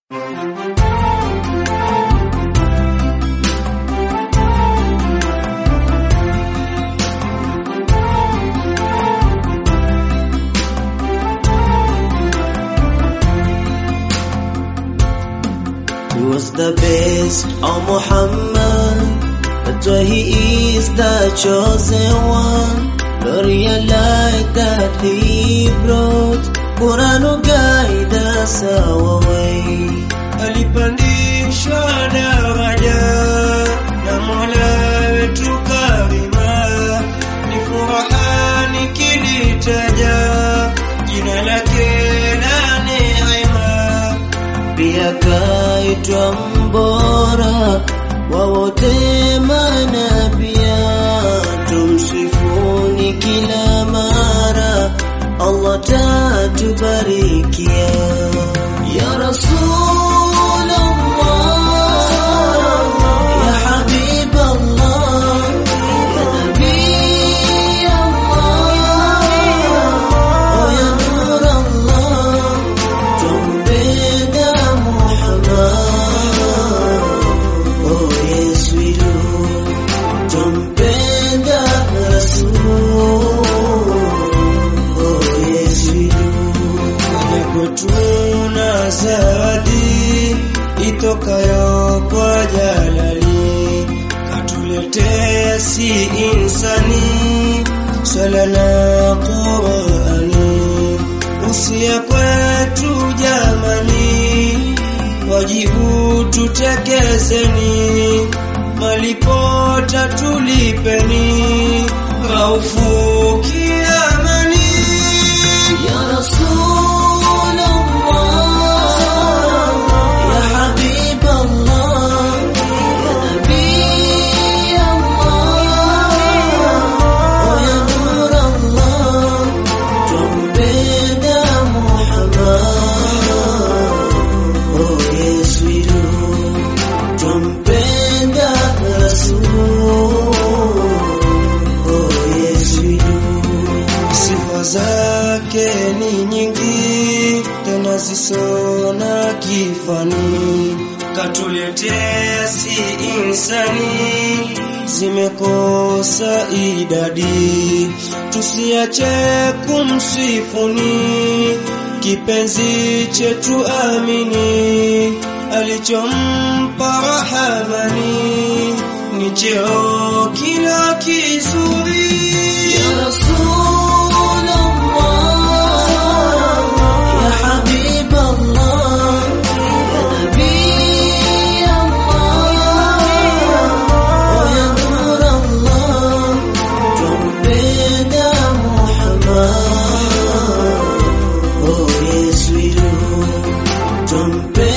He was the best, oh Muhammad, that's why he is the chosen one. Glory light that he brought, Quran will guide us our way. Alipandishwa daraja na Mola wetu karima, ni furaha nikilitaja jina lake la neema. Pia kaitwa mbora wa wote manabia, tumsifuni kila mara, Allah tatubarikia. Ya Rasul Allah, ya Habib Allah, ya Nabi Allah, oh ya Nur Allah, tumpenda Muhammad, oh yes we do, tumpenda Rasul, oh yes we do. Tuna zawadi itokayo kwa Jalali, katuletea si insani, swala na Qur'ani. Usia kwetu jamani, wajibu tutekezeni, malipo tatulipeni, Raufu kiamani. Ya Rasul Allah, ya Habib Allah, ya Nabi Allah, oh ya Nur Allah, tumpenda Muhammad, oh yes we do, tumpenda Rasul, oh yes we do. Sifa zake ni nyingi tena zisona kifani, katuletea si insani, zimekosa idadi. Tusiache kumsifuni, kipenzi chetu amini, alichompa Rahamani ni cheo kila kizuri. Ya Rasul Allah, ya Habib Allah, ya Nabi Allah, oh ya Nur Allah, tumpenda Muhammad, oh yes we do, tumpenda